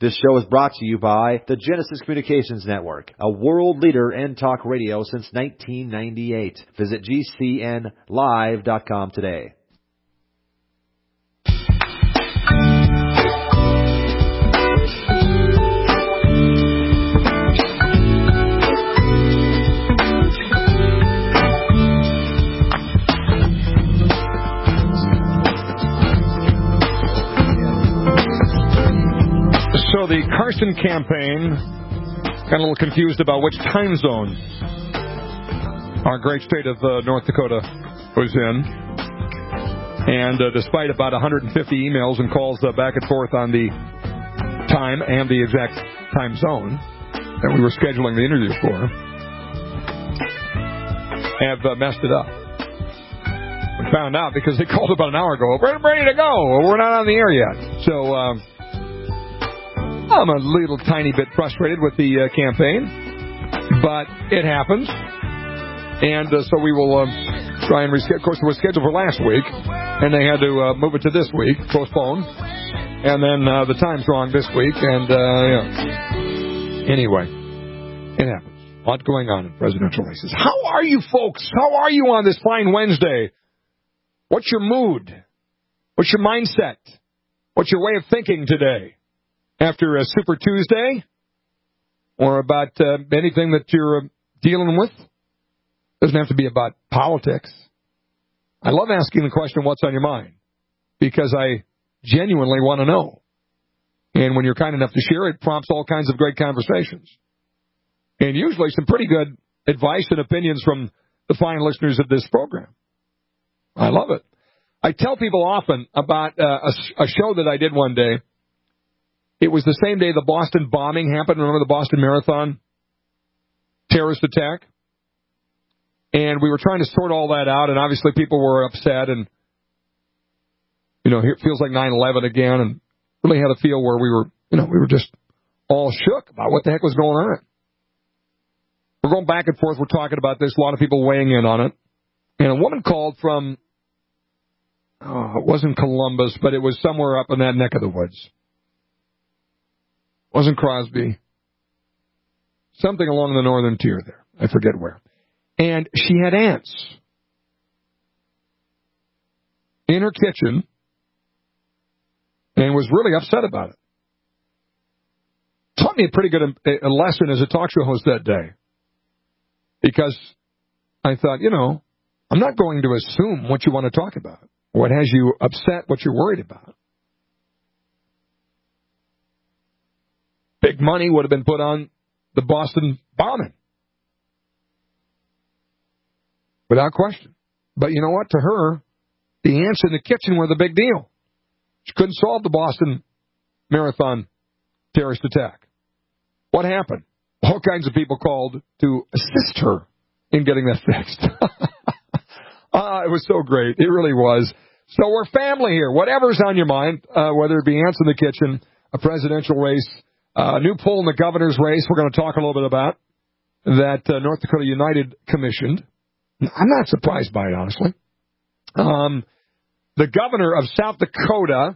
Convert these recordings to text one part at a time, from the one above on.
This show is brought to you by the Genesis Communications Network, a world leader in talk radio since 1998. Visit GCNlive.com today. So the Carson campaign got a little confused about which time zone our great state of North Dakota was in. And despite about 150 emails and calls back and forth on the time and the exact time zone that we were scheduling the interview for, have messed it up. We found out because they called about an hour ago. We're ready to go. We're not on the air yet. So I'm a little tiny bit frustrated with the campaign, but it happens. And so we will try and reschedule. Of course, it was scheduled for last week, and they had to move it to this week, postpone. And then the time's wrong this week. And anyway, it happens. A lot going on in presidential races. How are you, folks? How are you on this fine Wednesday? What's your mood? What's your mindset? What's your way of thinking today? After a Super Tuesday, or about anything that you're dealing with. Doesn't have to be about politics. I love asking the question, what's on your mind? Because I genuinely want to know. And when you're kind enough to share, it prompts all kinds of great conversations. And usually some pretty good advice and opinions from the fine listeners of this program. I love it. I tell people often about a show that I did one day. It was the same day the Boston bombing happened. Remember the Boston Marathon terrorist attack? And we were trying to sort all that out, and obviously people were upset, and, you know, it feels like 9/11 again, and really had a feel where we were just all shook about what the heck was going on. We're going back and forth. We're talking about this. A lot of people weighing in on it. And a woman called from, it wasn't Columbus, but it was somewhere up in that neck of the woods. Wasn't Crosby. Something along the northern tier there. I forget where. And she had ants in her kitchen and was really upset about it. Taught me a pretty good a lesson as a talk show host that day. Because I thought, I'm not going to assume what you want to talk about, what has you upset, what you're worried about. Big money would have been put on the Boston bombing. Without question. But you know what? To her, the ants in the kitchen were the big deal. She couldn't solve the Boston Marathon terrorist attack. What happened? All kinds of people called to assist her in getting that fixed. It was so great. It really was. So we're family here. Whatever's on your mind, whether it be ants in the kitchen, a presidential race, a new poll in the governor's race, we're going to talk a little bit about, that North Dakota United commissioned. I'm not surprised by it, honestly. The governor of South Dakota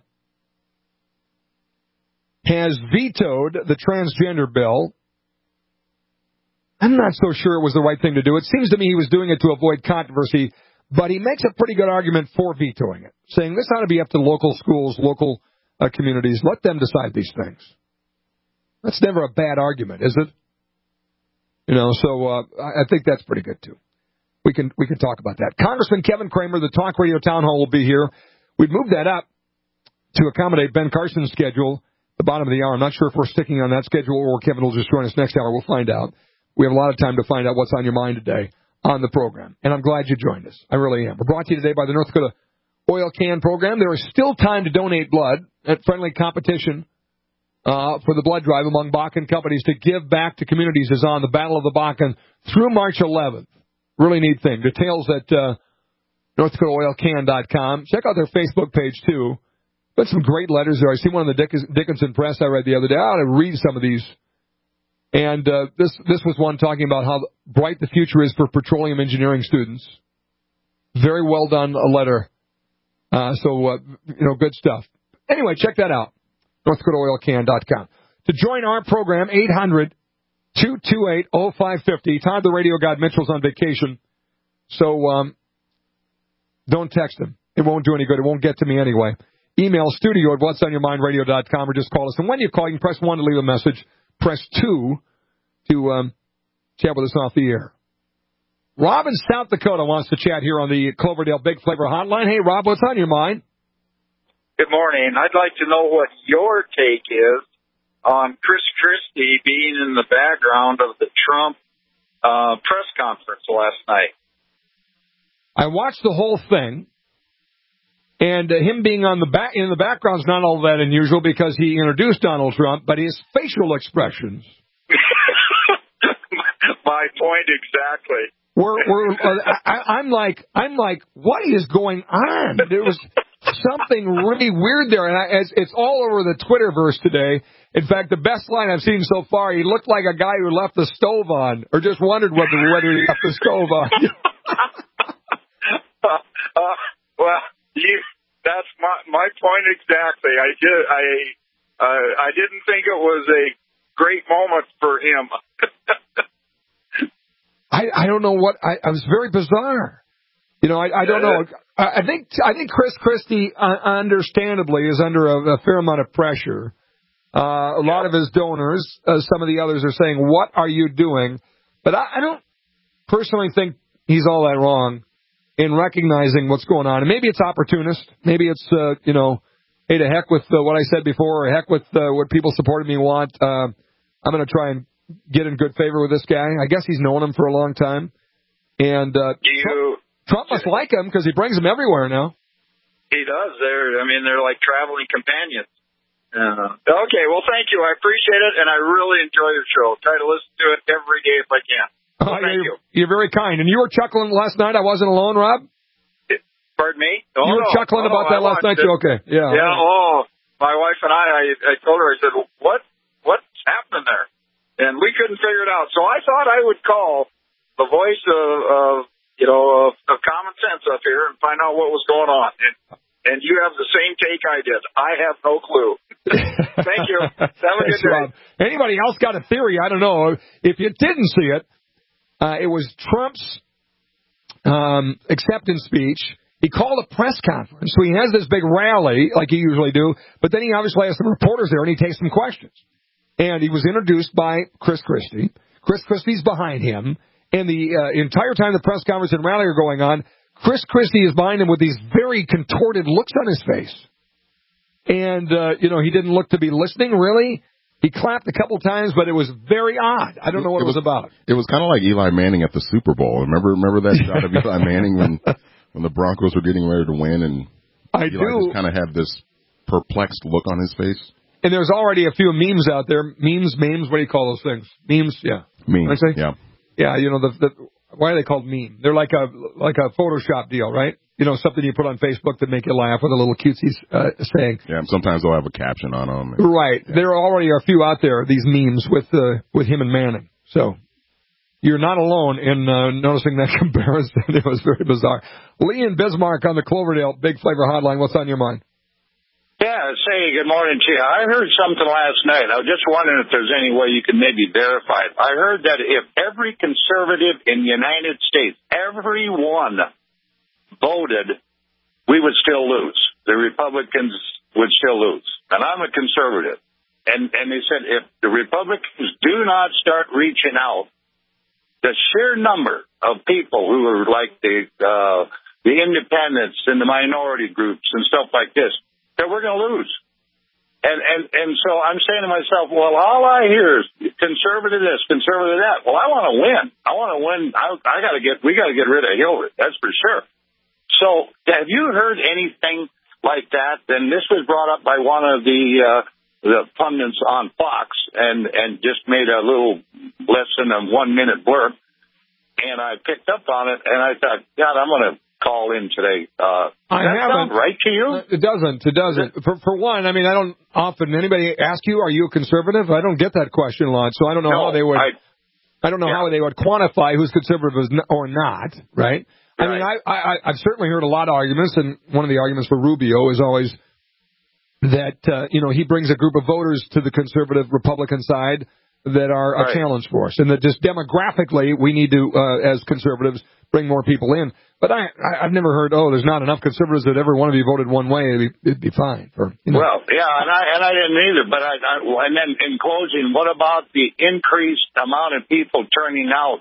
has vetoed the transgender bill. I'm not so sure it was the right thing to do. It seems to me he was doing it to avoid controversy, but he makes a pretty good argument for vetoing it, saying this ought to be up to local schools, local communities. Let them decide these things. That's never a bad argument, is it? So I think that's pretty good, too. We can talk about that. Congressman Kevin Cramer, the Talk Radio Town Hall, will be here. We've moved that up to accommodate Ben Carson's schedule at the bottom of the hour. I'm not sure if we're sticking on that schedule or Kevin will just join us next hour. We'll find out. We have a lot of time to find out what's on your mind today on the program. And I'm glad you joined us. I really am. We're brought to you today by the North Dakota Oil Can Program. There is still time to donate blood at friendly competition for the blood drive among Bakken companies to give back to communities is on the Battle of the Bakken through March 11th. Really neat thing. Details at NorthDakotaOilCan.com. Check out their Facebook page, too. Got some great letters there. I see one in the Dickinson Press I read the other day. I ought to read some of these. And this was one talking about how bright the future is for petroleum engineering students. Very well done, a letter. So good stuff. Anyway, check that out. NorthDakotaOilCan.com. To join our program, 800-228-0550. Todd the Radio God Mitchell's on vacation, so don't text him. It won't do any good. It won't get to me anyway. Email studio@whatsonyourmindradio.com or just call us. And when you call, you can press 1 to leave a message. Press 2 to chat with us off the air. Rob in South Dakota wants to chat here on the Cloverdale Big Flavor Hotline. Hey, Rob, what's on your mind? Good morning. I'd like to know what your take is on Chris Christie being in the background of the Trump press conference last night. I watched the whole thing, and him being in the background is not all that unusual because he introduced Donald Trump, but his facial expressions. My point exactly. I'm like, what is going on? There was something really weird there, and it's all over the Twitterverse today. In fact, the best line I've seen so far, he looked like a guy who left the stove on, or just wondered whether he left the stove on. Well, that's my point exactly. I didn't think it was a great moment for him. I don't know what I was very bizarre. You know, I don't know. I think Chris Christie, understandably, is under a fair amount of pressure. A lot of his donors, some of the others, are saying, "What are you doing?" But I don't personally think he's all that wrong in recognizing what's going on. And maybe it's opportunist. Maybe it's hey, to heck with what I said before, or heck with what people supporting me want. I'm going to try and get in good favor with this guy. I guess he's known him for a long time. And Trump must like him because he brings him everywhere now. He does. They're like traveling companions. Okay, well, thank you. I appreciate it, and I really enjoy your show. Try to listen to it every day if I can. Well, thank you. You're very kind. And you were chuckling last night. I wasn't alone, Rob? Pardon me? You were chuckling about that last night? Okay. Yeah. Yeah, my wife and I told her, I said, what's happening there? And we couldn't figure it out. So I thought I would call the voice of common sense up here and find out what was going on. And you have the same take I did. I have no clue. Thank you. Have a good day. Rob. Anybody else got a theory? I don't know. If you didn't see it, it was Trump's acceptance speech. He called a press conference. So he has this big rally like he usually do, but then he obviously has some reporters there and he takes some questions. And he was introduced by Chris Christie. Chris Christie's behind him. And the entire time the press conference and rally are going on, Chris Christie is behind him with these very contorted looks on his face. And, he didn't look to be listening, really. He clapped a couple times, but it was very odd. I don't know what it was about. It was kind of like Eli Manning at the Super Bowl. Remember that shot of Eli Manning when the Broncos were getting ready to win? And Eli just kind of had this perplexed look on his face. And there's already a few memes out there. Memes, what do you call those things? Memes, yeah. Memes, yeah. Yeah, why are they called meme? They're like a Photoshop deal, right? Something you put on Facebook to make you laugh with a little cutesy saying. Yeah, and sometimes they'll have a caption on them. Right. Yeah. There already are a few out there, these memes with him and Manning. So you're not alone in noticing that comparison. It was very bizarre. Lee in Bismarck on the Cloverdale Big Flavor Hotline. What's on your mind? Yeah, good morning to you. I heard something last night. I was just wondering if there's any way you can maybe verify it. I heard that if every conservative in the United States, everyone voted, we would still lose. The Republicans would still lose. And I'm a conservative. And they said if the Republicans do not start reaching out, the sheer number of people who are like the independents and the minority groups and stuff like this, that we're going to lose. And so I'm saying to myself, well, all I hear is conservative this, conservative that. Well, I want to win. We got to get rid of Hillary. That's for sure. So have you heard anything like that? And this was brought up by one of the pundits on Fox and just made a little less than a 1 minute blurb. And I picked up on it and I thought, God, I'm going to call in today. Does that sound right to you? It doesn't. For one, I don't often anybody ask you, are you a conservative? I don't get that question a lot, so I don't know how they would. I don't know how they would quantify who's conservative or not. Right? I've certainly heard a lot of arguments, and one of the arguments for Rubio is always that, he brings a group of voters to the conservative Republican side that are a challenge for us. And that just demographically, we need to, as conservatives, bring more people in. But I've never heard, there's not enough conservatives that ever want to be voted one way. It'd be fine. Well, yeah, and I didn't either. But and then in closing, what about the increased amount of people turning out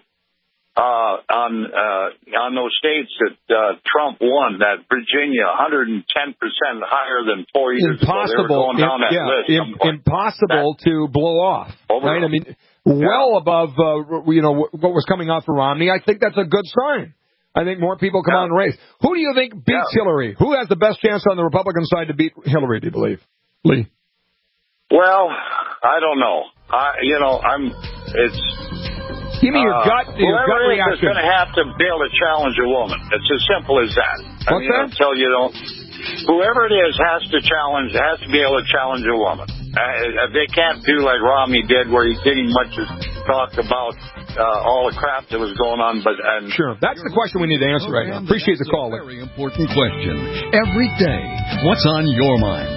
on those states that Trump won? That Virginia, 110% higher than 4 years ago. They were going down that list. Impossible to blow off. Right? I mean, well above what was coming out for Romney. I think that's a good sign. I think more people come out and race. Who do you think beats Hillary? Who has the best chance on the Republican side to beat Hillary, do you believe? Lee? Well, I don't know. Give me your gut reaction. Whoever is going to have to be able to challenge a woman. It's as simple as that. What's that? Until you don't. Whoever it is has to be able to challenge a woman. They can't do like Romney did, where he didn't much talk about all the crap that was going on. Sure, that's the question we need to answer right now. Appreciate the call. Very important question. Every day, what's on your mind?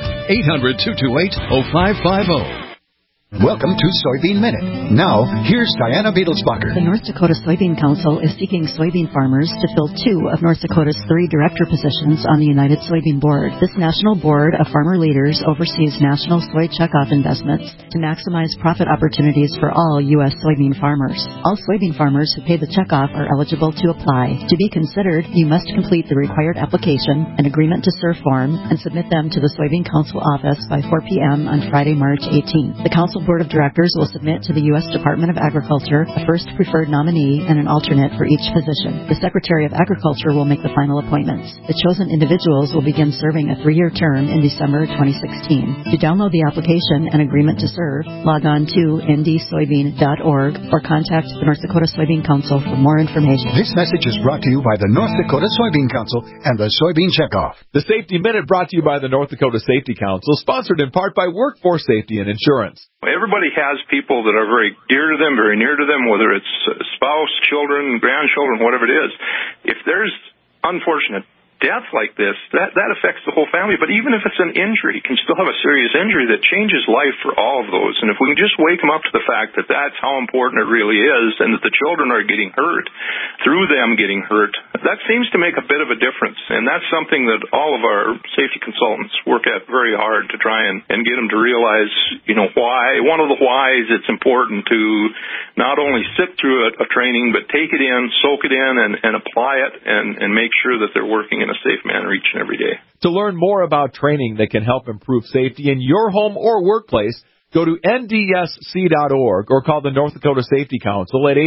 800-228-0550. Welcome to Soybean Minute. Now, here's Diana Beetlesbacher. The North Dakota Soybean Council is seeking soybean farmers to fill 2 of North Dakota's 3 director positions on the United Soybean Board. This national board of farmer leaders oversees national soy checkoff investments to maximize profit opportunities for all U.S. soybean farmers. All soybean farmers who pay the checkoff are eligible to apply. To be considered, you must complete the required application, an agreement to serve form, and submit them to the Soybean Council office by 4 p.m. on Friday, March 18th. The Council Board of Directors will submit to the U.S. Department of Agriculture a first preferred nominee and an alternate for each position. The Secretary of Agriculture will make the final appointments. The chosen individuals will begin serving a 3-year term in December 2016. To download the application and agreement to serve, log on to ndsoybean.org or contact the North Dakota Soybean Council for more information. This message is brought to you by the North Dakota Soybean Council and the Soybean Checkoff. The Safety Minute brought to you by the North Dakota Safety Council, sponsored in part by Workforce Safety and Insurance. Everybody has people that are very dear to them, very near to them, whether it's spouse, children, grandchildren, whatever it is. If there's unfortunate death like this, that affects the whole family. But even if it's an injury, you can still have a serious injury that changes life for all of those. And if we can just wake them up to the fact that that's how important it really is, and that the children are getting hurt through them getting hurt, that seems to make a bit of a difference. And that's something that all of our safety consultants work at very hard to try and get them to realize, why. One of the whys it's important to not only sit through a training, but take it in, soak it in, and apply it, and make sure that they're working in a safe manner each and every day. To learn more about training that can help improve safety in your home or workplace, go to ndsc.org or call the North Dakota Safety Council at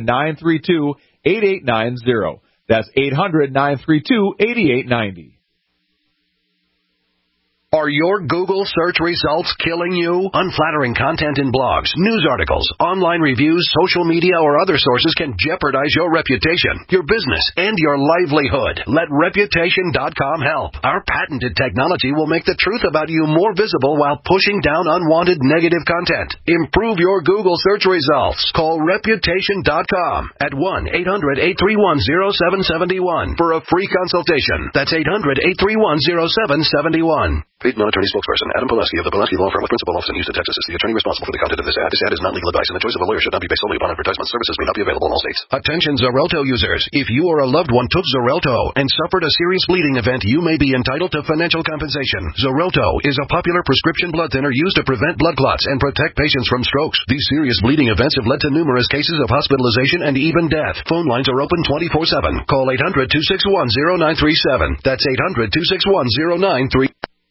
800-932-8890. That's 800-932-8890. Are your Google search results killing you? Unflattering content in blogs, news articles, online reviews, social media, or other sources can jeopardize your reputation, your business, and your livelihood. Let Reputation.com help. Our patented technology will make the truth about you more visible while pushing down unwanted negative content. Improve your Google search results. Call Reputation.com at 1-800-831-0771 for a free consultation. That's 800-831-0771. Paid non-attorney spokesperson Adam Pileski of the Pileski Law Firm with principal office in Houston, Texas, is the attorney responsible for the content of this ad. This ad is not legal advice, and the choice of a lawyer should not be based solely upon advertisement. Services may not be available in all states. Attention Xarelto users. If you or a loved one took Xarelto and suffered a serious bleeding event, you may be entitled to financial compensation. Xarelto is a popular prescription blood thinner used to prevent blood clots and protect patients from strokes. These serious bleeding events have led to numerous cases of hospitalization and even death. Phone lines are open 24/7. Call 800-261-0937. That's 800-261-0937.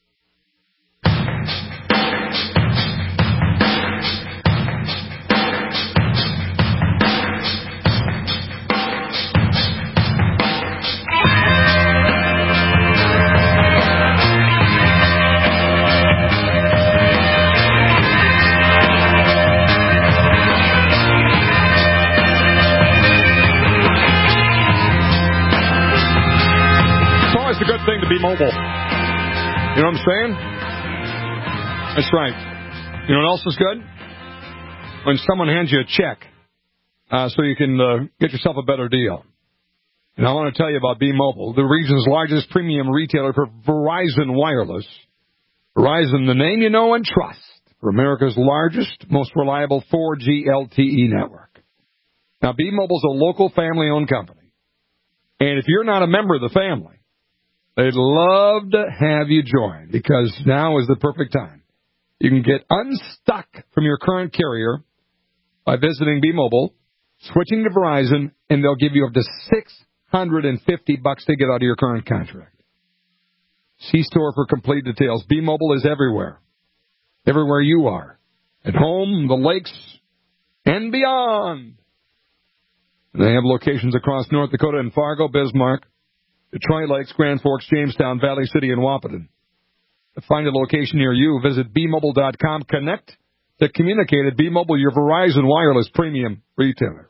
Thing to be mobile. You know what I'm saying? That's right. You know what else is good? When someone hands you a check so you can get yourself a better deal. And I want to tell you about B-Mobile, the region's largest premium retailer for Verizon Wireless. Verizon, the name you know and trust for America's largest, most reliable 4G LTE network. Now, B-Mobile's a local family-owned company. And if you're not a member of the family, they'd love to have you join because now is the perfect time. You can get unstuck from your current carrier by visiting B-Mobile, switching to Verizon, and they'll give you up to $650 to get out of your current contract. See store for complete details. B-Mobile is everywhere. Everywhere you are. At home, the lakes, and beyond. They have locations across North Dakota in Fargo, Bismarck, Detroit Lakes, Grand Forks, Jamestown, Valley City, and Wahpeton. To find a location near you, visit bmobile.com. Connect to communicate at B-Mobile, your Verizon wireless premium retailer.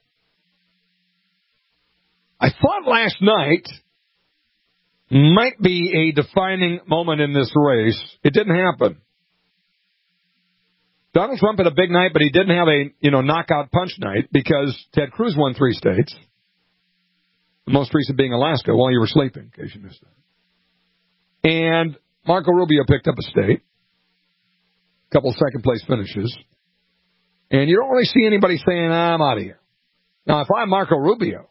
I thought last night might be a defining moment in this race. It didn't happen. Donald Trump had a big night, but he didn't have a, knockout punch night because Ted Cruz won 3 states. The most recent being Alaska while you were sleeping, in case you missed that. And Marco Rubio picked up a state. A couple of second-place finishes. And you don't really see anybody saying, I'm out of here. Now, if I'm Marco Rubio,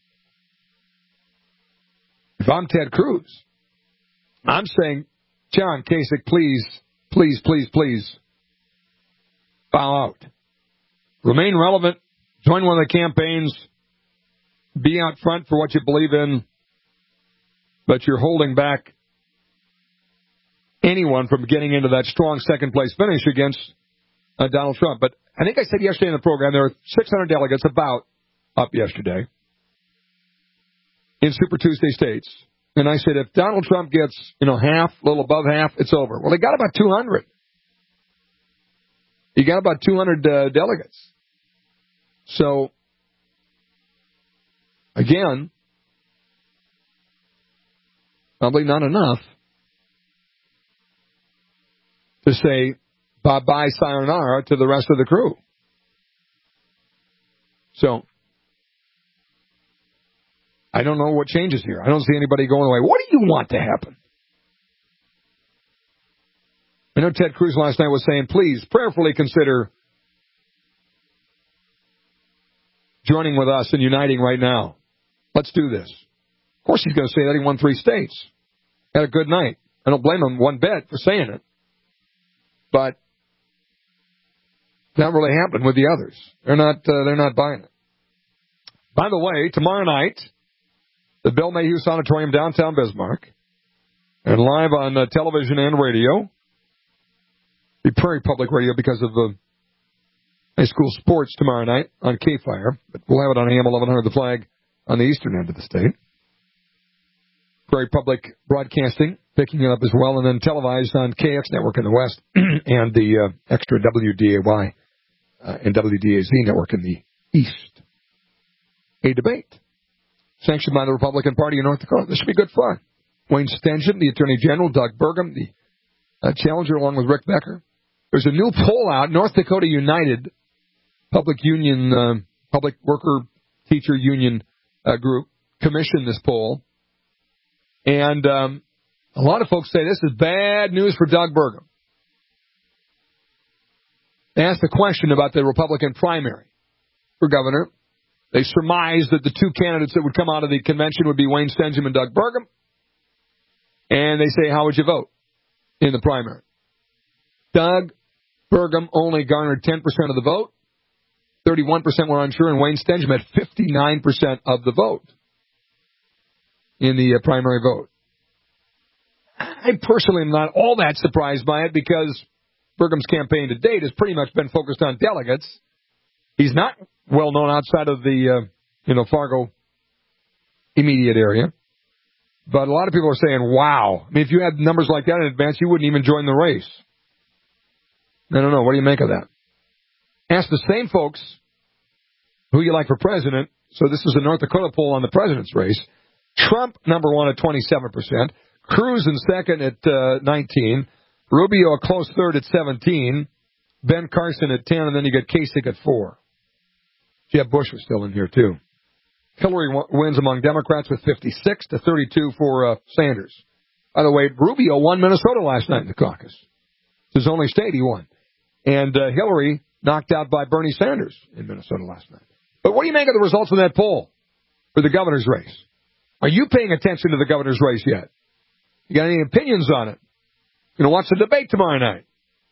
if I'm Ted Cruz, I'm saying, John Kasich, please, please, please, please, bow out. Remain relevant. Join one of the campaigns. Be out front for what you believe in. But you're holding back anyone from getting into that strong second-place finish against Donald Trump. But I think I said yesterday in the program there were 600 delegates about up yesterday in Super Tuesday states. And I said, if Donald Trump gets, half, a little above half, it's over. Well, he got about 200. He got about 200 delegates. So, again, probably not enough to say bye-bye sayonara to the rest of the crew. So, I don't know what changes here. I don't see anybody going away. What do you want to happen? I know Ted Cruz last night was saying, please, prayerfully consider joining with us and uniting right now. Let's do this. Of course he's going to say that. He won 3 states. Had a good night. I don't blame him one bit for saying it. But that really happened with the others. They're not buying it. By the way, tomorrow night, the Bill Mayhew Auditorium, downtown Bismarck, and live on television and radio, the Prairie Public Radio because of high school sports tomorrow night on K-Fire, but we'll have it on AM 1100 The Flag on the eastern end of the state. Prairie Public Broadcasting picking it up as well, and then televised on KX Network in the west and the extra WDAY and WDAZ network in the east. A debate sanctioned by the Republican Party in North Dakota. This should be good fun. Wayne Stenson, the Attorney General, Doug Burgum, the challenger, along with Rick Becker. There's a new poll out. North Dakota United Public Worker Teacher Union group commissioned this poll. And a lot of folks say this is bad news for Doug Burgum. They asked a question about the Republican primary for governor. They surmised that the 2 candidates that would come out of the convention would be Wayne Stenson and Doug Burgum. And they say, how would you vote in the primary? Doug Burgum only garnered 10% of the vote. 31% were unsure, and Wayne Stenson had 59% of the vote in the primary vote. I personally am not all that surprised by it because Burgum's campaign to date has pretty much been focused on delegates. He's not well known outside of the, Fargo immediate area. But a lot of people are saying, wow. I mean, if you had numbers like that in advance, you wouldn't even join the race. I don't know. What do you make of that? Ask the same folks who you like for president. So this is a North Dakota poll on the president's race. Trump, number 1 at 27%. Cruz in second at 19%. Rubio a close third at 17%. Ben Carson at 10%. And then you got Kasich at 4%. Jeb Bush was still in here, too. Hillary wins among Democrats with 56 to 32 for Sanders. By the way, Rubio won Minnesota last night in the caucus. It's his only state he won. And Hillary knocked out by Bernie Sanders in Minnesota last night. But what do you make of the results of that poll for the governor's race? Are you paying attention to the governor's race yet? You got any opinions on it? You know, watch the debate tomorrow night.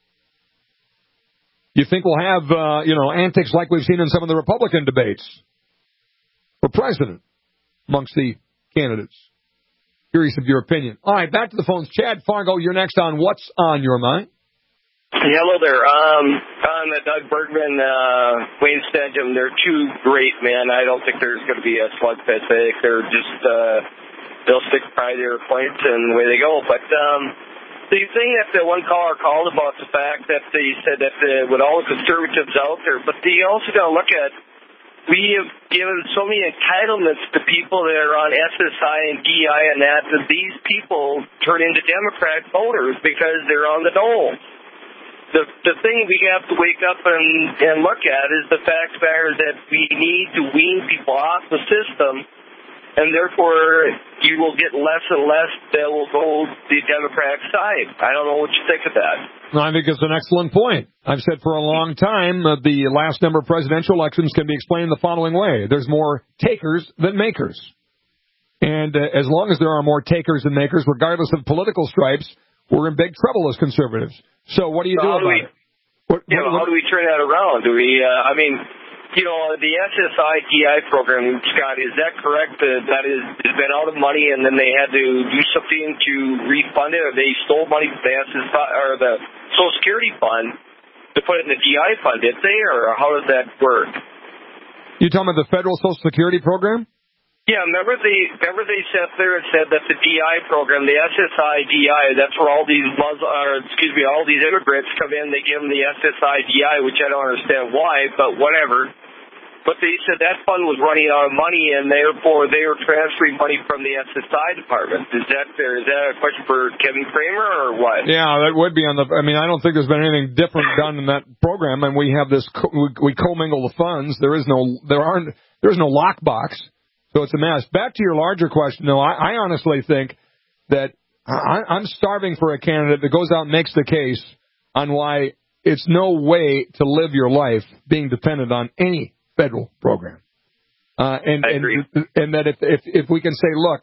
You think we'll have, antics like we've seen in some of the Republican debates for president amongst the candidates? Curious of your opinion. All right, back to the phones. Chad Fargo, you're next on What's on Your Mind? Hello there. On the Doug Bergman, Wayne Stenham, they're two great men. I don't think there's going to be a slugfest. I think they're just, they'll stick by their points and away they go. But the thing that the one caller called about the fact that they said that with all the conservatives out there, but they also got to look at, we have given so many entitlements to people that are on SSI and DI and that these people turn into Democrat voters because they're on the dole. The thing we have to wake up and look at is the fact that we need to wean people off the system, and therefore you will get less and less that will go the Democratic side. I don't know what you think of that. I think it's an excellent point. I've said for a long time the last number of presidential elections can be explained the following way. There's more takers than makers. And as long as there are more takers than makers, regardless of political stripes, we're in big trouble as conservatives. So what do you do about it? How do we turn that around? Do we, the SSI-DI program, Scott, is that correct? That has been out of money and then they had to do something to refund it, or they stole money from the SSI or the Social Security Fund to put it in the DI fund, did they, or how does that work? You talking about the federal Social Security program? Yeah, remember they sat there and said that the DI program, the SSI-DI, that's where all these all these immigrants come in. They give them the SSI-DI, which I don't understand why, but whatever. But they said that fund was running out of money, and therefore they were transferring money from the SSI department. Is that a question for Kevin Kramer or what? Yeah, that would be on the. I mean, I don't think there's been anything different done in that program, and we have this. We commingle the funds. There's no lockbox. So it's a mess. Back to your larger question, though, I honestly think that I'm starving for a candidate that goes out and makes the case on why it's no way to live your life being dependent on any federal program. And that if we can say, look,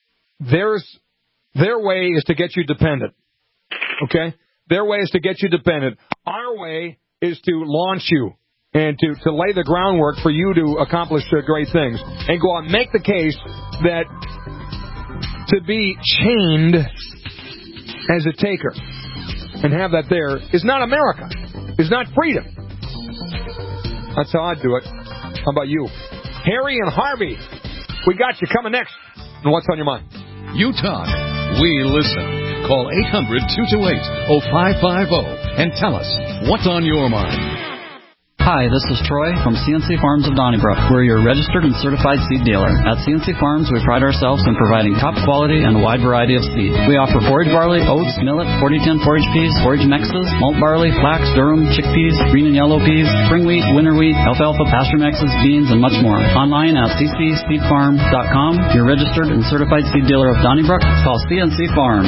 their way is to get you dependent. Okay? Their way is to get you dependent. Our way is to launch you. And to lay the groundwork for you to accomplish great things. And go out and make the case that to be chained as a taker and have that there is not America. Is not freedom. That's how I'd do it. How about you? Harry and Harvey, we got you coming next. And what's on your mind? You talk. We listen. Call 800-228-0550 and tell us what's on your mind. Hi, this is Troy from CNC Farms of Donnybrook. We're your registered and certified seed dealer. At CNC Farms, we pride ourselves in providing top quality and a wide variety of seed. We offer forage barley, oats, millet, 4010 forage peas, forage mixes, malt barley, flax, durum, chickpeas, green and yellow peas, spring wheat, winter wheat, alfalfa, pasture mixes, beans, and much more. Online at ccseedfarm.com. Your registered and certified seed dealer of Donnybrook. Call CNC Farms,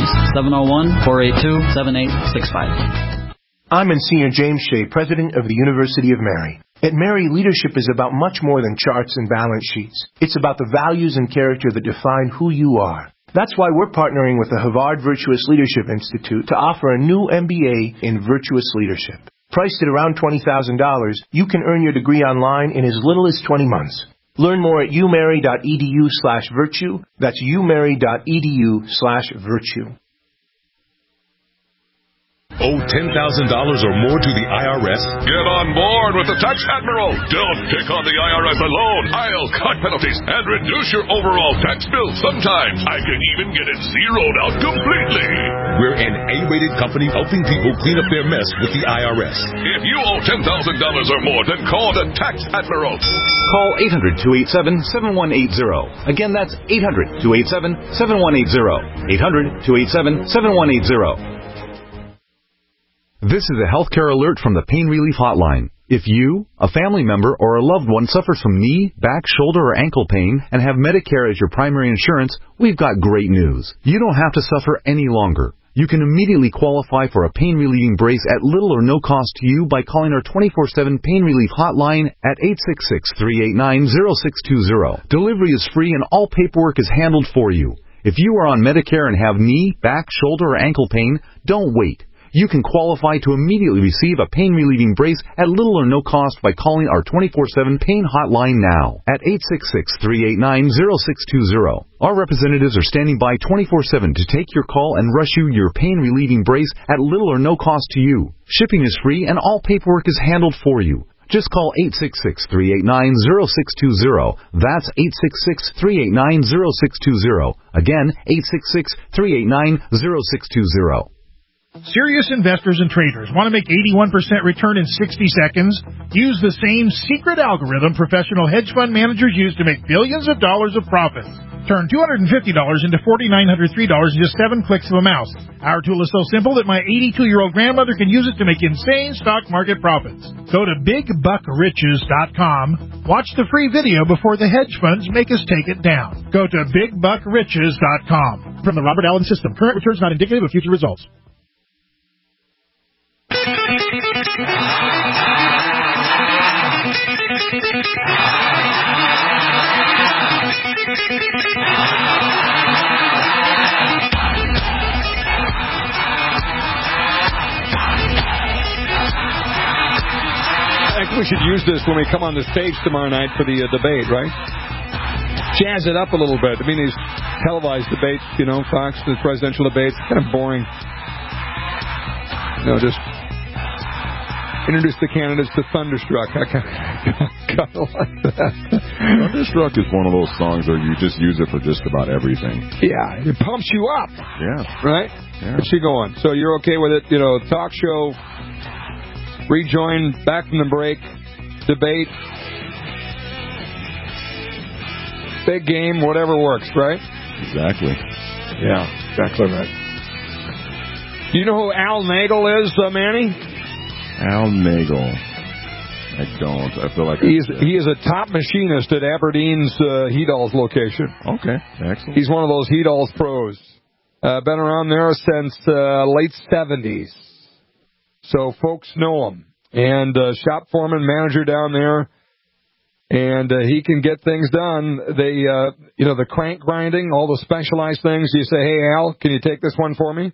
701-482-7865. I'm Monsignor James Shea, President of the University of Mary. At Mary, leadership is about much more than charts and balance sheets. It's about the values and character that define who you are. That's why we're partnering with the Havard Virtuous Leadership Institute to offer a new MBA in Virtuous Leadership. Priced at around $20,000, you can earn your degree online in as little as 20 months. Learn more at umary.edu/virtue. That's umary.edu/virtue. Owe $10,000 or more to the IRS? Get on board with the Tax Admiral. Don't pick on the IRS alone. I'll cut penalties and reduce your overall tax bill. Sometimes I can even get it zeroed out completely. We're an A-rated company helping people clean up their mess with the IRS. If you owe $10,000 or more, then call the Tax Admiral. Call 800-287-7180. Again, that's 800-287-7180. 800-287-7180. This is a healthcare alert from the Pain Relief Hotline. If you, a family member, or a loved one suffers from knee, back, shoulder, or ankle pain and have Medicare as your primary insurance, we've got great news. You don't have to suffer any longer. You can immediately qualify for a pain-relieving brace at little or no cost to you by calling our 24/7 pain relief hotline at 866-389-0620. Delivery is free and all paperwork is handled for you. If you are on Medicare and have knee, back, shoulder, or ankle pain, don't wait. You can qualify to immediately receive a pain-relieving brace at little or no cost by calling our 24/7 pain hotline now at 866-389-0620. Our representatives are standing by 24/7 to take your call and rush you your pain-relieving brace at little or no cost to you. Shipping is free and all paperwork is handled for you. Just call 866-389-0620. That's 866-389-0620. Again, 866-389-0620. Serious investors and traders want to make 81% return in 60 seconds? Use the same secret algorithm professional hedge fund managers use to make billions of dollars of profits. Turn $250 into $4,903 in just 7 clicks of a mouse. Our tool is so simple that my 82-year-old grandmother can use it to make insane stock market profits. Go to BigBuckRiches.com. Watch the free video before the hedge funds make us take it down. Go to BigBuckRiches.com. From the Robert Allen System, current returns not indicative of future results. I think we should use this when we come on the stage tomorrow night for the debate, right? Jazz it up a little bit. I mean, these televised debates, Fox, the presidential debates, kind of boring. Just introduce the candidates to Thunderstruck. I kind of like that. Thunderstruck is one of those songs where you just use it for just about everything. Yeah, it pumps you up. Yeah. Right? Yeah. What's she going? So you're okay with it? Talk show, rejoin, back from the break, debate, big game, whatever works, right? Exactly. Yeah, exactly right. Do you know who Al Nagel is, Manny? Al Nagel. I don't. I feel like he is a top machinist at Aberdeen's Hedalls location. Okay, excellent. He's one of those Hedalls pros. Been around there since late 70s. So folks know him. And shop foreman, manager down there. And he can get things done. They, the crank grinding, all the specialized things. You say, hey, Al, can you take this one for me?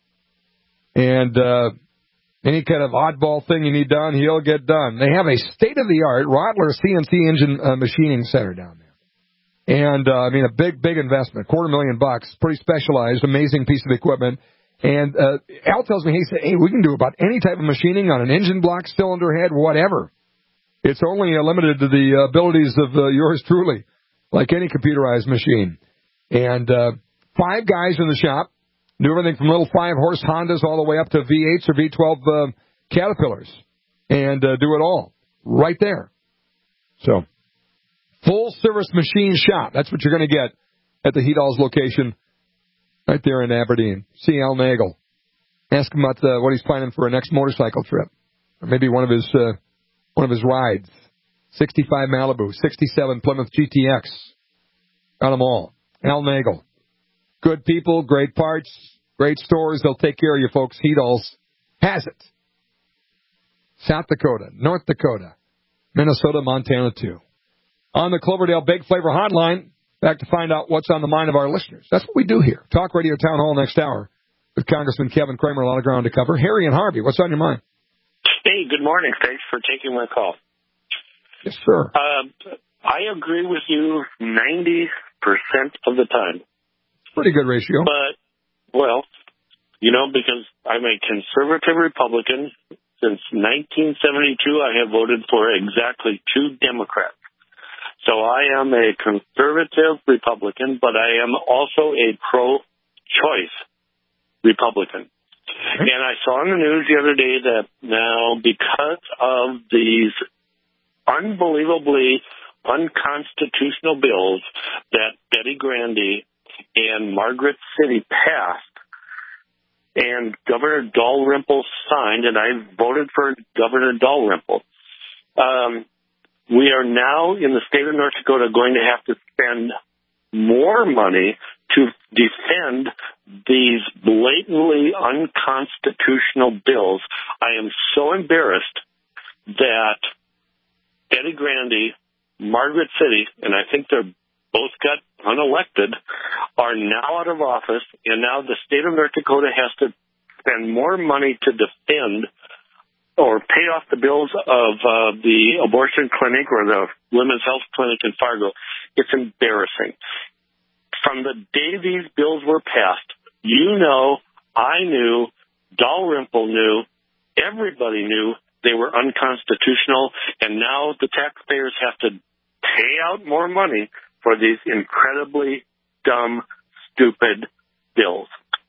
And any kind of oddball thing you need done, he'll get done. They have a state-of-the-art Rottler CNC engine machining center down there. And, a big investment, $250,000, pretty specialized, amazing piece of equipment. And Al tells me, hey, we can do about any type of machining on an engine block, cylinder head, whatever. It's only limited to the abilities of yours truly, like any computerized machine. And 5 guys in the shop. Do everything from little 5-horse Hondas all the way up to V8s or V12 Caterpillars. And do it all right there. So, full-service machine shop. That's what you're going to get at the Hedalls location right there in Aberdeen. See Al Nagel. Ask him about what he's planning for a next motorcycle trip. Or maybe one of his rides. 65 Malibu, 67 Plymouth GTX. Got them all. Al Nagel. Good people, great parts, great stores. They'll take care of you, folks. Hedalls has it. South Dakota, North Dakota, Minnesota, Montana, too. On the Cloverdale Big Flavor Hotline, back to find out what's on the mind of our listeners. That's what we do here. Talk Radio Town Hall next hour with Congressman Kevin Kramer. A lot of ground to cover. Harry and Harvey, what's on your mind? Hey, good morning. Thanks for taking my call. Yes, sir. I agree with you 90% of the time. Pretty good ratio. But, because I'm a conservative Republican. Since 1972, I have voted for exactly 2 Democrats. So I am a conservative Republican, but I am also a pro-choice Republican. Okay. And I saw on the news the other day that now, because of these unbelievably unconstitutional bills that Betty Grande and Margaret City passed, and Governor Dalrymple signed, and I voted for Governor Dalrymple. We are now in the state of North Dakota going to have to spend more money to defend these blatantly unconstitutional bills. I am so embarrassed that Betty Grandy, Margaret City, and I think they're both got unelected, are now out of office, and now the state of North Dakota has to spend more money to defend or pay off the bills of the abortion clinic or the women's health clinic in Fargo. It's embarrassing. From the day these bills were passed, you know, I knew, Dalrymple knew, everybody knew they were unconstitutional, and now the taxpayers have to pay out more money for these incredibly dumb, stupid bills.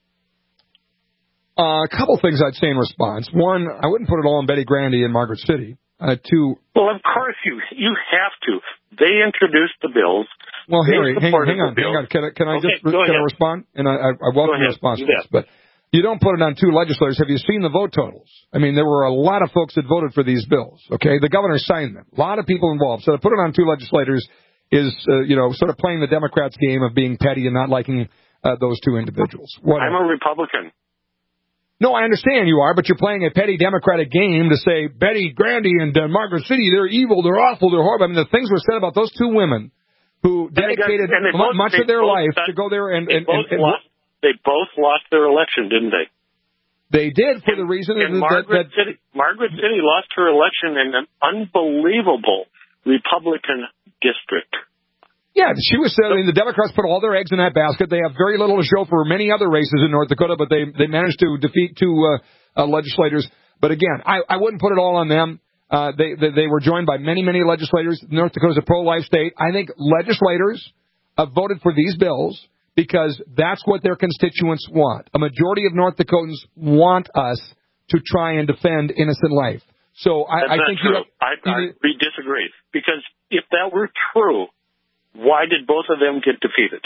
A couple things I'd say in response. One, I wouldn't put it all on Betty Grandy and Margaret City. Two, well, of course you have to. They introduced the bills. Well, Harry, hang on. Can I respond? And I welcome your response to this. But you don't put it on two legislators. Have you seen the vote totals? I mean, there were a lot of folks that voted for these bills. Okay, the governor signed them. A lot of people involved. So to put it on two legislators is, sort of playing the Democrats' game of being petty and not liking those two individuals. I'm a Republican. No, I understand you are, but you're playing a petty Democratic game to say Betty Grandy and Margaret City, they're evil, they're awful, they're horrible. I mean, the things were said about those two women who dedicated much of their life to go there and they both lost their election, didn't they? They did, for the reason that Margaret City lost her election in an unbelievable Republican district. Yeah, she was saying the Democrats put all their eggs in that basket. They have very little to show for many other races in North Dakota, but they managed to defeat two legislators. But again, I wouldn't put it all on them. They were joined by many, many legislators. North Dakota's a pro-life state. I think legislators voted for these bills because that's what their constituents want. A majority of North Dakotans want us to try and defend innocent life. So I think true. We disagree. Because if that were true, why did both of them get defeated?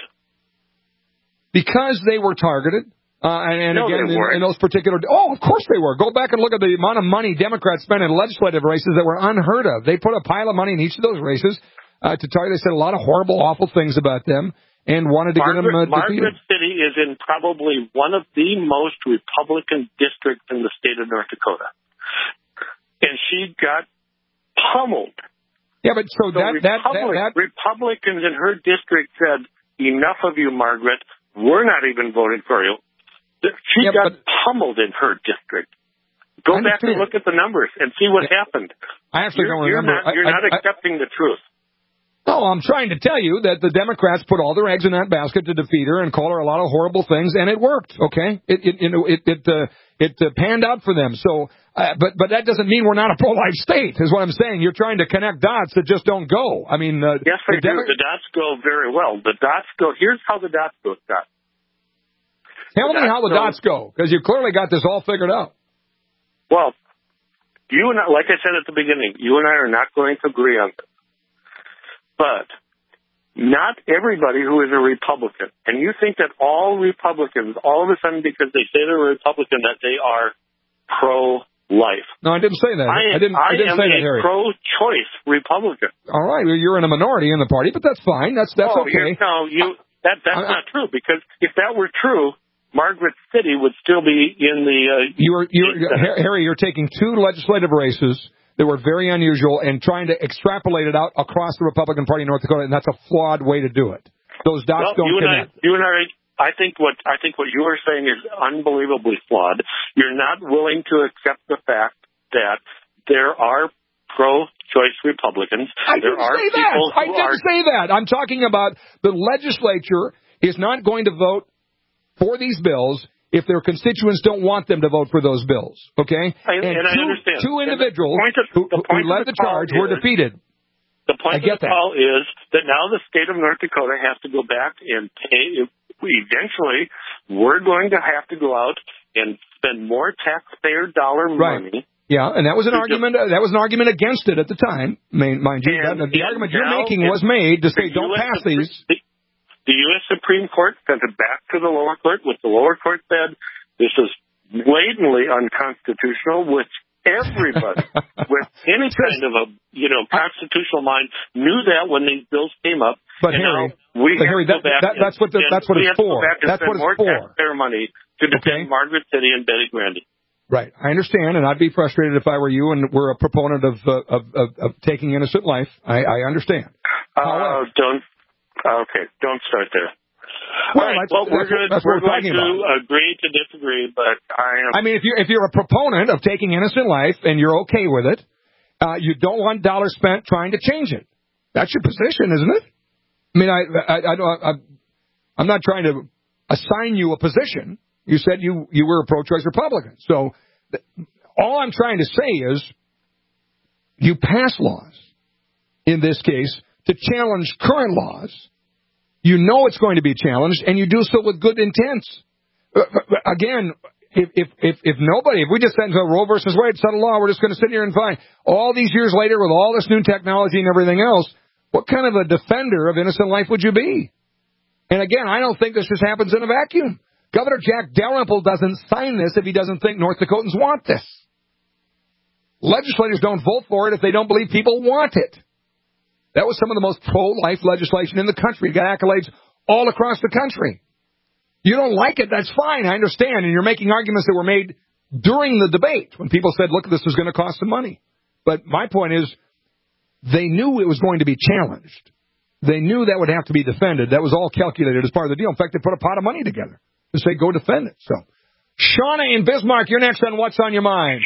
Because they were targeted. No, again, in those particular... Oh, of course they were. Go back and look at the amount of money Democrats spent in legislative races that were unheard of. They put a pile of money in each of those races to target. They said a lot of horrible, awful things about them and wanted to get them defeated. Margaret City is in probably one of the most Republican districts in the state of North Dakota. And she got pummeled. Yeah, but Republicans in her district said, enough of you, Margaret. We're not even voting for you. She got pummeled in her district. Go back and look at the numbers and see what happened. I actually don't remember. You're not accepting the truth. No, I'm trying to tell you that the Democrats put all their eggs in that basket to defeat her and call her a lot of horrible things, and it worked. Okay, it panned out for them. So, but that doesn't mean we're not a pro-life state, is what I'm saying. You're trying to connect dots that just don't go. I mean, yes, they do. The dots go very well. The dots go. Here's how the dots go, Scott. Tell me how the dots go, because you clearly got this all figured out. Well, you and I, like I said at the beginning, you and I are not going to agree on this. But not everybody who is a Republican, and you think that all Republicans, all of a sudden because they say they're a Republican, that they are pro-life. No, I didn't say that. I didn't say that, Harry. I am a pro-choice Republican. All right, well, you're in a minority in the party, but that's fine. That's okay. That's not true, because if that were true, Margaret City would still be in the... Harry, you're taking two legislative races that were very unusual and trying to extrapolate it out across the Republican Party in North Dakota, and that's a flawed way to do it. Those dots don't connect. I think what you are saying is unbelievably flawed. You're not willing to accept the fact that there are pro-choice Republicans. I didn't say that. I'm talking about the legislature is not going to vote for these bills if their constituents don't want them to vote for those bills, okay? I understand. Two individuals who led the charge were defeated. The point of the call is that now the state of North Dakota has to go back and pay. Eventually, we're going to have to go out and spend more taxpayer dollar money. Yeah, and that was an argument. That was an argument against it at the time, mind you. The argument you're making was made to say don't pass these. The U.S. Supreme Court sent it back to the lower court, which the lower court said this is blatantly unconstitutional, which everybody with any kind of a, constitutional mind knew that when these bills came up. But Harry, that's what it's for. That's what it's for. Taxpayer money to defend Margaret City and Betty Grandy. Right, I understand, and I'd be frustrated if I were you and were a proponent of taking innocent life. I understand. Don't start there. Well, we're going to agree to disagree, but I mean, if you're a proponent of taking innocent life and you're okay with it, you don't want dollars spent trying to change it. That's your position, isn't it? I mean, I'm not trying to assign you a position. You said you were a pro-choice Republican. So all I'm trying to say is you pass laws, in this case, to challenge current laws. You know it's going to be challenged, and you do so with good intents. Again, if we just send a Roe versus Wade, settle law, we're just going to sit here and find all these years later with all this new technology and everything else, what kind of a defender of innocent life would you be? And again, I don't think this just happens in a vacuum. Governor Jack Dalrymple doesn't sign this if he doesn't think North Dakotans want this. Legislators don't vote for it if they don't believe people want it. That was some of the most pro-life legislation in the country. It got accolades all across the country. You don't like it, that's fine, I understand. And you're making arguments that were made during the debate when people said, look, this is going to cost some money. But my point is, they knew it was going to be challenged. They knew that would have to be defended. That was all calculated as part of the deal. In fact, they put a pot of money together to say, go defend it. So, Shauna in Bismarck, you're next on What's on Your Mind.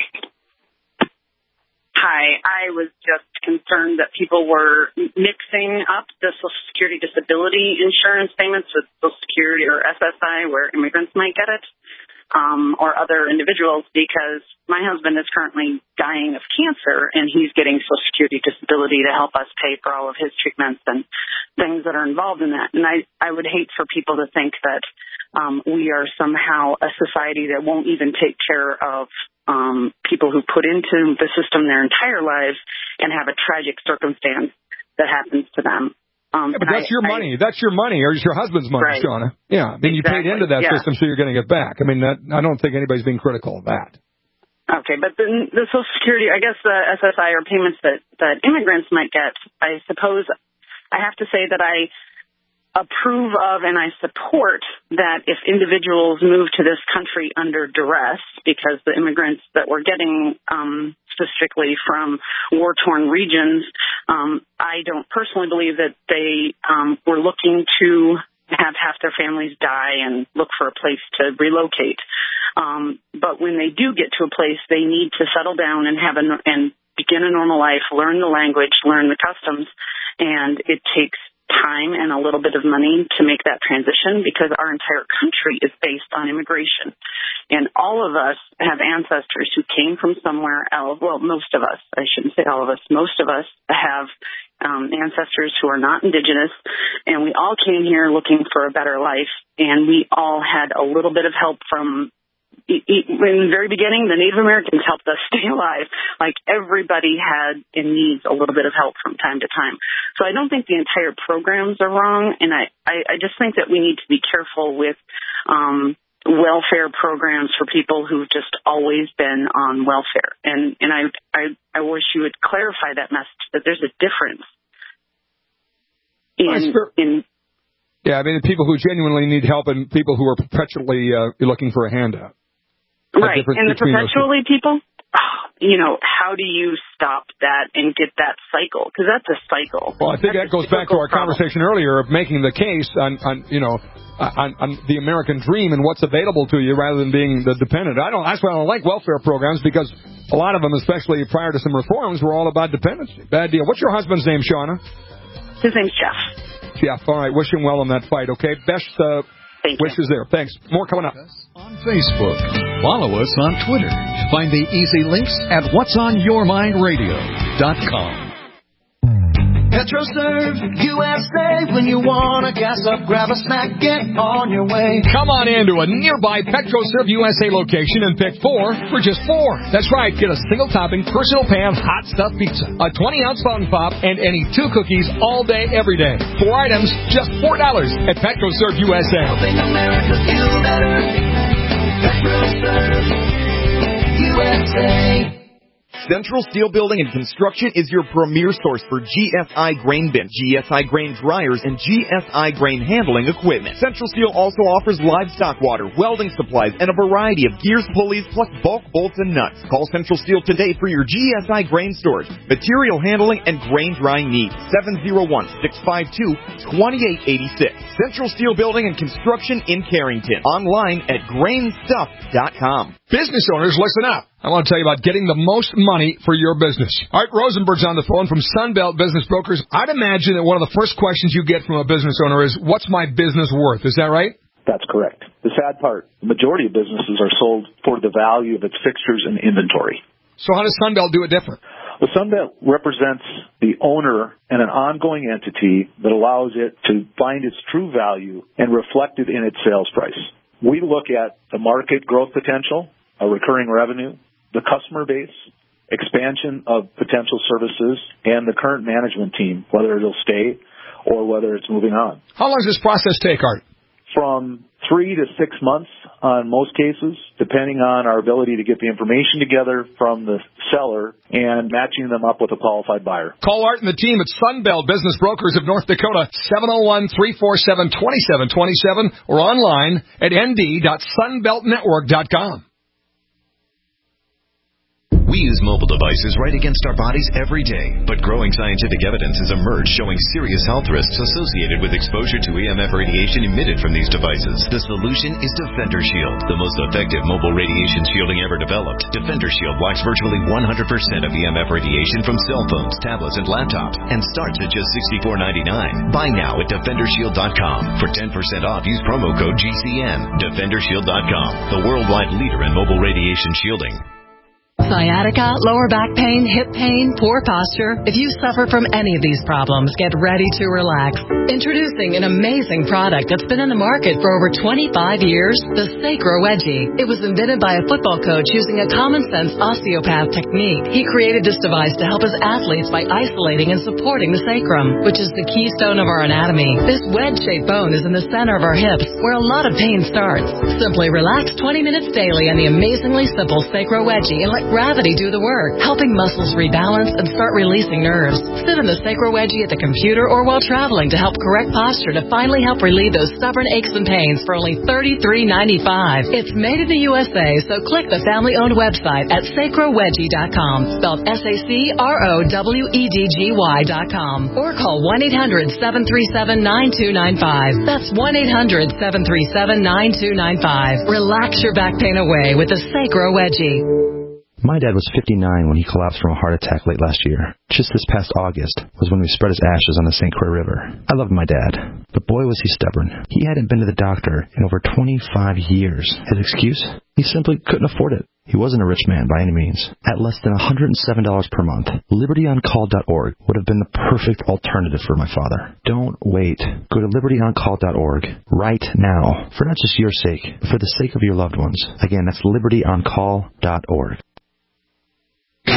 Hi, I was just concerned that people were mixing up the Social Security disability insurance payments with Social Security or SSI, where immigrants might get it, or other individuals, because my husband is currently dying of cancer, and he's getting Social Security disability to help us pay for all of his treatments and things that are involved in that. And I would hate for people to think that we are somehow a society that won't even take care of people who put into the system their entire lives and have a tragic circumstance that happens to them. But that's your money. That's your money, or it's your husband's money, right. Shauna. Yeah, I mean, you paid into that system, so you're going to get back. I mean, I don't think anybody's being critical of that. Okay, but the Social Security, I guess the SSI are payments that immigrants might get. I suppose I have to say that I approve of and I support that if individuals move to this country under duress, because the immigrants that we're getting specifically from war-torn regions, I don't personally believe that they were looking to have half their families die and look for a place to relocate. But when they do get to a place, they need to settle down and and begin a normal life, learn the language, learn the customs, and it takes time and a little bit of money to make that transition, because our entire country is based on immigration. And all of us have ancestors who came from somewhere else. Well, most of us, I shouldn't say all of us, most of us have ancestors who are not indigenous, and we all came here looking for a better life, and we all had a little bit of help from in the very beginning. The Native Americans helped us stay alive. Like, everybody had and needs a little bit of help from time to time. So I don't think the entire programs are wrong, and I just think that we need to be careful with welfare programs for people who've just always been on welfare. And I wish you would clarify that message, that there's a difference in yeah, I mean, people who genuinely need help and people who are perpetually looking for a handout. Right, and the perpetually people, how do you stop that and get that cycle? Because that's a cycle. Well, I think that goes back to our conversation earlier of making the case on the American dream and what's available to you rather than being the dependent. That's why I don't like welfare programs, because a lot of them, especially prior to some reforms, were all about dependency. Bad deal. What's your husband's name, Shauna? His name's Jeff. Jeff, all right. Wish him well in that fight, okay? Best wishes there. Thanks. More coming up. On Facebook. Follow us on Twitter. Find the easy links at whatsonyourmindradio.com. PetroServe USA. When you want to gas up, grab a snack, get on your way. Come on into a nearby PetroServe USA location and pick 4 for just $4. That's right. Get a single topping, personal pan, hot stuffed pizza, a 20-ounce fountain pop, and any 2 cookies all day, every day. 4 items, just $4 at PetroServe USA. Helping America feel better. PetroServe USA. Central Steel Building and Construction is your premier source for GSI grain bins, GSI grain dryers, and GSI grain handling equipment. Central Steel also offers livestock water, welding supplies, and a variety of gears, pulleys, plus bulk bolts and nuts. Call Central Steel today for your GSI grain storage, material handling, and grain drying needs. 701-652-2886. Central Steel Building and Construction in Carrington. Online at grainstuff.com. Business owners, listen up. I want to tell you about getting the most money for your business. Art Rosenberg's on the phone from Sunbelt Business Brokers. I'd imagine that one of the first questions you get from a business owner is, what's my business worth? Is that right? That's correct. The sad part, the majority of businesses are sold for the value of its fixtures and inventory. So how does Sunbelt do it different? Well, Sunbelt represents the owner and an ongoing entity that allows it to find its true value and reflect it in its sales price. We look at the market growth potential, a recurring revenue, the customer base, expansion of potential services, and the current management team, whether it'll stay or whether it's moving on. How long does this process take, Art? From 3 to 6 months on most cases, depending on our ability to get the information together from the seller and matching them up with a qualified buyer. Call Art and the team at Sunbelt Business Brokers of North Dakota, 701-347-2727, or online at nd.sunbeltnetwork.com. We use mobile devices right against our bodies every day, but growing scientific evidence has emerged showing serious health risks associated with exposure to EMF radiation emitted from these devices. The solution is Defender Shield, the most effective mobile radiation shielding ever developed. Defender Shield blocks virtually 100% of EMF radiation from cell phones, tablets, and laptops, and starts at just $64.99. Buy now at DefenderShield.com. For 10% off, use promo code GCN. DefenderShield.com, the worldwide leader in mobile radiation shielding. Sciatica, lower back pain, hip pain, poor posture. If you suffer from any of these problems, get ready to relax. Introducing an amazing product that's been in the market for over 25 years, the Sacro Wedgie. It was invented by a football coach using a common-sense osteopath technique. He created this device to help his athletes by isolating and supporting the sacrum, which is the keystone of our anatomy. This wedge-shaped bone is in the center of our hips, where a lot of pain starts. Simply relax 20 minutes daily on the amazingly simple Sacro Wedgie and let gravity do the work, helping muscles rebalance and start releasing nerves. Sit in the Sacro Wedgie at the computer or while traveling to help correct posture to finally help relieve those stubborn aches and pains for only $33.95. It's made in the USA, so click the family-owned website at sacrowedgie.com, spelled SACROWEDGY.com, or call 1-800-737-9295. That's 1-800-737-9295. Relax your back pain away with the Sacro Wedgie. My dad was 59 when he collapsed from a heart attack late last year. Just this past August was when we spread his ashes on the St. Croix River. I loved my dad, but boy was he stubborn. He hadn't been to the doctor in over 25 years. His excuse? He simply couldn't afford it. He wasn't a rich man by any means. At less than $107 per month, LibertyOnCall.org would have been the perfect alternative for my father. Don't wait. Go to LibertyOnCall.org right now, for not just your sake, but for the sake of your loved ones. Again, that's LibertyOnCall.org. Yeah,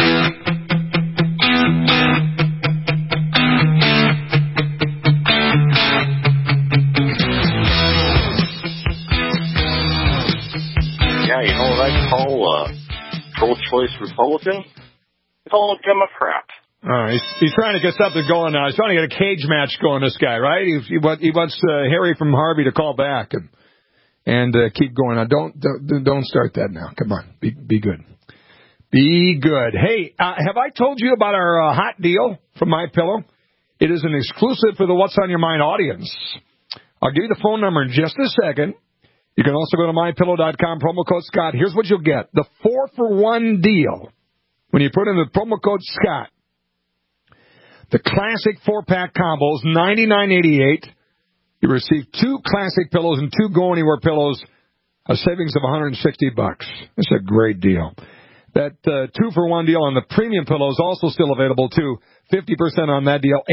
you know what I call a pro-choice Republican? I call a Democrat. He's trying to get something going now. He's trying to get a cage match going, this guy, right? He wants Harry from Harvey to call back and keep going on. Don't start that now. Come on. Be good. Be good. Hey, have I told you about our hot deal from MyPillow? It is an exclusive for the What's on Your Mind audience. I'll give you the phone number in just a second. You can also go to MyPillow.com, promo code Scott. Here's what you'll get. The 4-for-1 deal. When you put in the promo code Scott, the classic 4-pack combos, $99.88. You receive 2 classic pillows and 2 Go Anywhere pillows, a savings of $160. It's a great deal. That 2-for-1 deal on the premium pillow is also still available, too. 50% on that deal.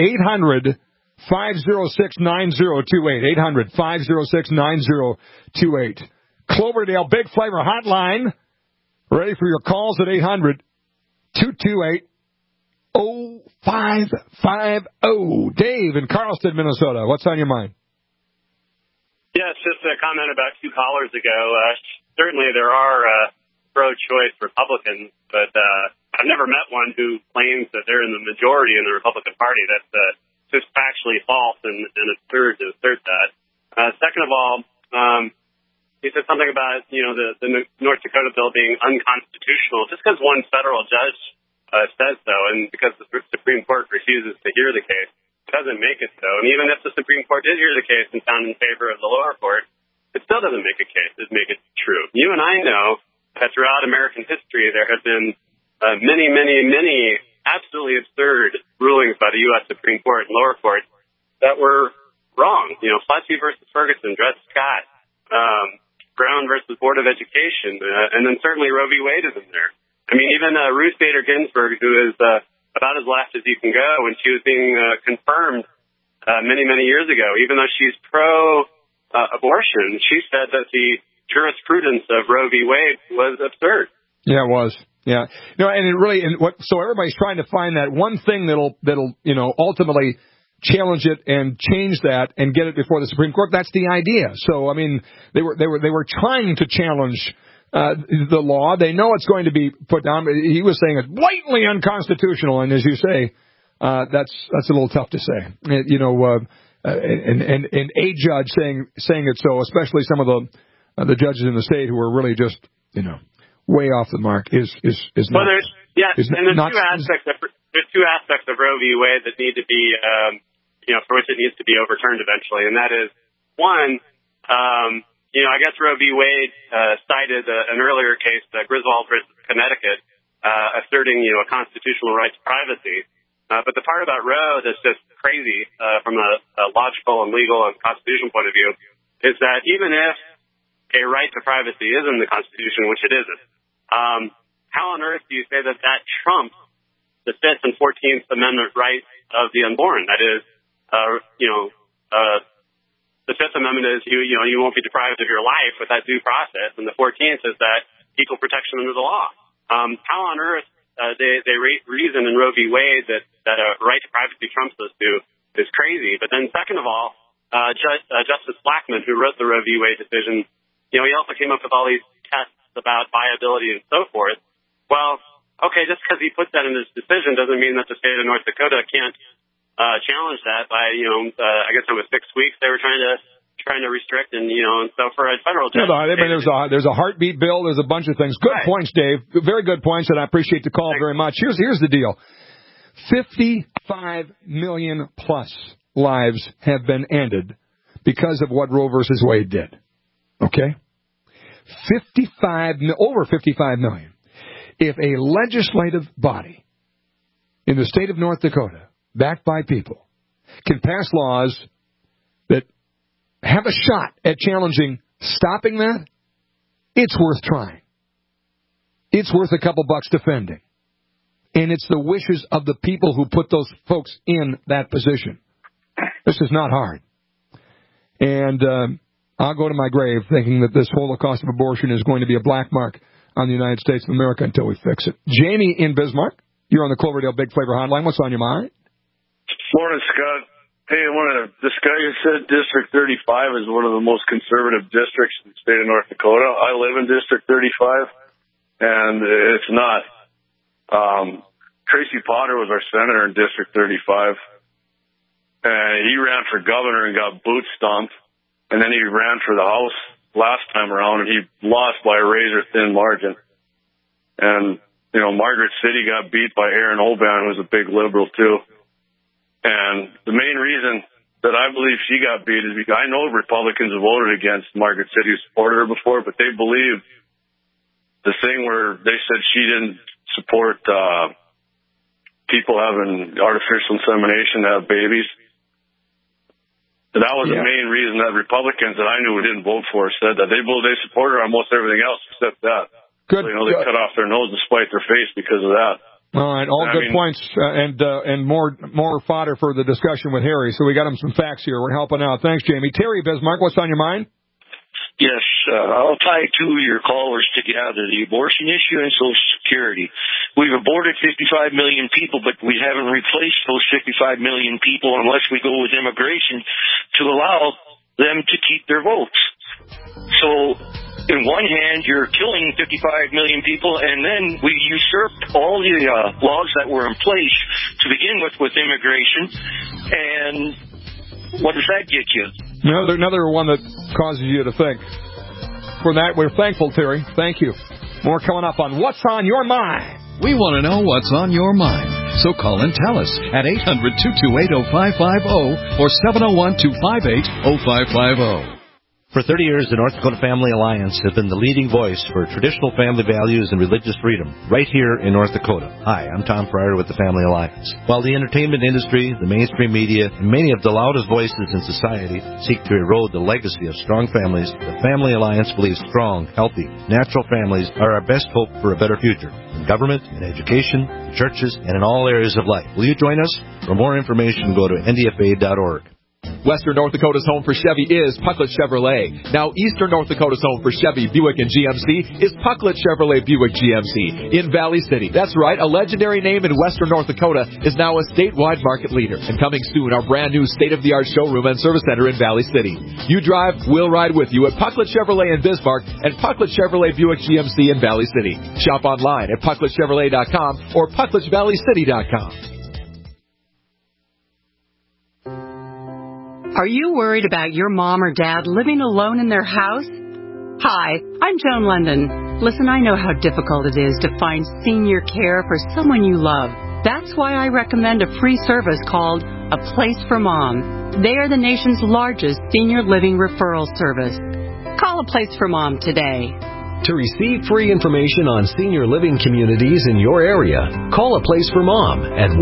800-506-9028. 800-506-9028. Cloverdale Big Flavor Hotline. Ready for your calls at 800-228-0550. Dave in Carlston, Minnesota. What's on your mind? Yeah, it's just a comment about 2 callers ago. Certainly there are pro-choice Republicans, but I've never met one who claims that they're in the majority in the Republican Party. That's just factually false and absurd to assert that. Second of all, he said something about, the North Dakota bill being unconstitutional. Just because one federal judge says so, and because the Supreme Court refuses to hear the case, doesn't make it so. And even if the Supreme Court did hear the case and found in favor of the lower court, it still doesn't make it true. You and I know that throughout American history, there have been many, many, many absolutely absurd rulings by the U.S. Supreme Court and lower courts that were wrong. Plessy versus Ferguson, Dred Scott, Brown versus Board of Education, and then certainly Roe v. Wade is in there. I mean, even Ruth Bader Ginsburg, who is about as left as you can go, when she was being confirmed many, many years ago, even though she's pro-abortion, she said that the jurisprudence of Roe v. Wade was absurd. Yeah, it was. Yeah. And it really, so everybody's trying to find that one thing that'll ultimately challenge it and change that and get it before the Supreme Court. That's the idea. So, I mean, they were trying to challenge the law. They know it's going to be put down. He was saying it's blatantly unconstitutional, and as you say, that's a little tough to say. And a judge saying it so, especially some of the judges in the state who are really just way off the mark is well, not. There's two aspects of Roe v. Wade that need to be for which it needs to be overturned eventually, and that is one. I guess Roe v. Wade cited an earlier case, Griswold versus Connecticut, asserting, a constitutional right to privacy. But the part about Roe that's just crazy from a logical and legal and constitutional point of view is that even if a right to privacy is in the Constitution, which it isn't, how on earth do you say that trumps the Fifth and 14th Amendment rights of the unborn? That is, the Fifth Amendment is you won't be deprived of your life without due process, and the 14th is that equal protection under the law. How on earth they reason in Roe v. Wade that a right to privacy trumps those two is crazy. But then second of all, Justice Blackmun, who wrote the Roe v. Wade decision, he also came up with all these tests about viability and so forth. Well, okay, just because he put that in his decision doesn't mean that the state of North Dakota can't challenge that by, I guess it was 6 weeks they were trying to restrict, and so for a federal judge. There's a heartbeat bill. There's a bunch of things. Good points, Dave. Very good points, and I appreciate the call very much. Here's the deal: 55 million plus lives have been ended because of what Roe versus Wade did. Okay, over 55 million. If a legislative body in the state of North Dakota, backed by people, can pass laws that have a shot at stopping that, it's worth trying. It's worth a couple bucks defending. And it's the wishes of the people who put those folks in that position. This is not hard. And I'll go to my grave thinking that this Holocaust of abortion is going to be a black mark on the United States of America until we fix it. Jamie in Bismarck, you're on the Cloverdale Big Flavor Hotline. What's on your mind? Morning, Scott. Hey, this guy who said District 35 is one of the most conservative districts in the state of North Dakota. I live in District 35, and it's not. Tracy Potter was our senator in District 35, and he ran for governor and got boot stomped, and then he ran for the House last time around, and he lost by a razor-thin margin. And, Margaret City got beat by Aaron Oban, who was a big liberal, too. And the main reason that I believe she got beat is because I know Republicans have voted against Margaret City, who supported her before, but they believed the thing where they said she didn't support people having artificial insemination to have babies. That was the main reason that Republicans that I knew who didn't vote for her said that. They support her on almost everything else except that. Good. So, they cut off their nose and spite their face because of that. All right, good points, and more fodder for the discussion with Harry. So we got him some facts here. We're helping out. Thanks, Jamie. Terry Bismarck, what's on your mind? Yes, I'll tie two of your callers together, the abortion issue and Social Security. We've aborted 55 million people, but we haven't replaced those 55 million people unless we go with immigration to allow them to keep their votes. So in one hand, you're killing 55 million people, and then we usurped all the laws that were in place to begin with immigration. And what does that get you? Another one that causes you to think. For that, we're thankful, Terry. Thank you. More coming up on What's on Your Mind. We want to know what's on your mind. So call and tell us at 800-228-0550 or 701-258-0550. For 30 years, the North Dakota Family Alliance has been the leading voice for traditional family values and religious freedom right here in North Dakota. Hi, I'm Tom Pryor with the Family Alliance. While the entertainment industry, the mainstream media, and many of the loudest voices in society seek to erode the legacy of strong families, the Family Alliance believes strong, healthy, natural families are our best hope for a better future in government, in education, in churches, and in all areas of life. Will you join us? For more information, go to ndfa.org. Western North Dakota's home for Chevy is Pucklet Chevrolet. Now, Eastern North Dakota's home for Chevy, Buick, and GMC is Pucklet Chevrolet Buick GMC in Valley City. That's right, a legendary name in Western North Dakota is now a statewide market leader. And coming soon, our brand new state-of-the-art showroom and service center in Valley City. You drive, we'll ride with you at Pucklet Chevrolet in Bismarck and Pucklet Chevrolet Buick GMC in Valley City. Shop online at PuckletChevrolet.com or PuckletValleyCity.com. Are you worried about your mom or dad living alone in their house? Hi, I'm Joan London. Listen, I know how difficult it is to find senior care for someone you love. That's why I recommend a free service called A Place for Mom. They are the nation's largest senior living referral service. Call A Place for Mom today. To receive free information on senior living communities in your area, call A Place for Mom at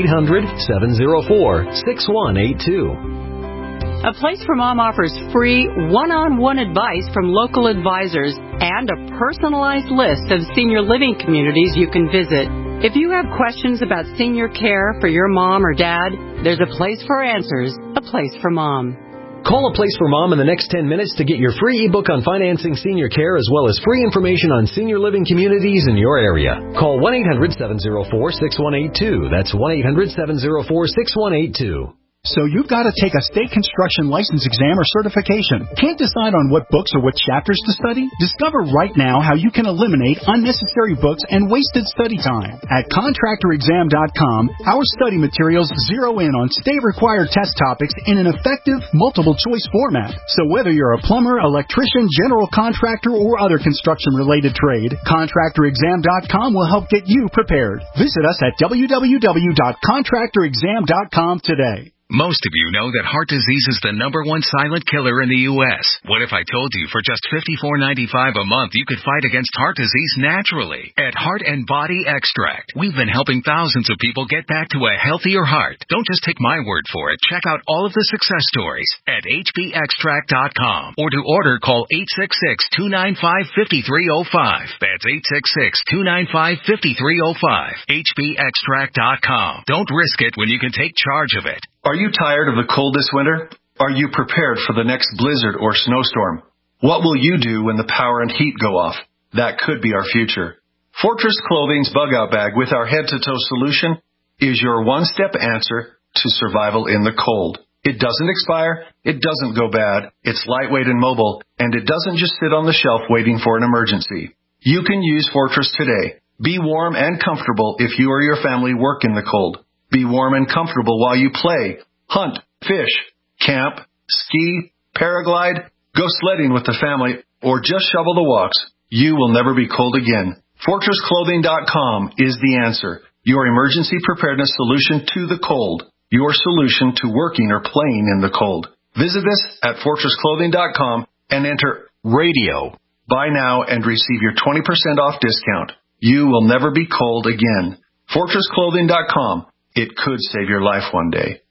1-800-704-6182. A Place for Mom offers free one-on-one advice from local advisors and a personalized list of senior living communities you can visit. If you have questions about senior care for your mom or dad, there's a place for answers, A Place for Mom. Call A Place for Mom in the next 10 minutes to get your free ebook on financing senior care as well as free information on senior living communities in your area. Call 1-800-704-6182. That's 1-800-704-6182. So you've got to take a state construction license exam or certification. Can't decide on what books or what chapters to study? Discover right now how you can eliminate unnecessary books and wasted study time. At contractorexam.com, our study materials zero in on state-required test topics in an effective, multiple-choice format. So whether you're a plumber, electrician, general contractor, or other construction-related trade, contractorexam.com will help get you prepared. Visit us at www.contractorexam.com today. Most of you know that heart disease is the #1 silent killer in the U.S. What if I told you for just $54.95 a month you could fight against heart disease naturally? At Heart and Body Extract, we've been helping thousands of people get back to a healthier heart. Don't just take my word for it. Check out all of the success stories at hbextract.com. Or to order, call 866-295-5305. That's 866-295-5305. hbextract.com. Don't risk it when you can take charge of it. Are you tired of the cold this winter? Are you prepared for the next blizzard or snowstorm? What will you do when the power and heat go off? That could be our future. Fortress Clothing's Bug Out Bag with our head-to-toe solution is your one-step answer to survival in the cold. It doesn't expire, it doesn't go bad, it's lightweight and mobile, and it doesn't just sit on the shelf waiting for an emergency. You can use Fortress today. Be warm and comfortable if you or your family work in the cold. Be warm and comfortable while you play, hunt, fish, camp, ski, paraglide, go sledding with the family, or just shovel the walks. You will never be cold again. FortressClothing.com is the answer. Your emergency preparedness solution to the cold. Your solution to working or playing in the cold. Visit us at FortressClothing.com and enter radio. Buy now and receive your 20% off discount. You will never be cold again. FortressClothing.com. It could save your life one day.